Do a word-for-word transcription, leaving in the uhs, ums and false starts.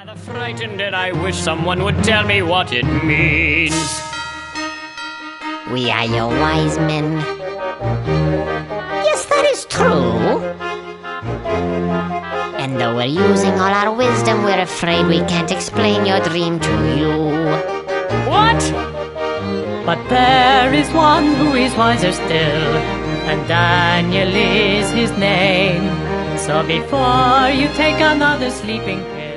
Rather frightened, and I wish someone would tell me what it means. We are your wise men. Yes, that is true. And though we're using all our wisdom, we're afraid we can't explain your dream to you. What? But there is one who is wiser still, and Daniel is his name. So before you take another sleeping pill,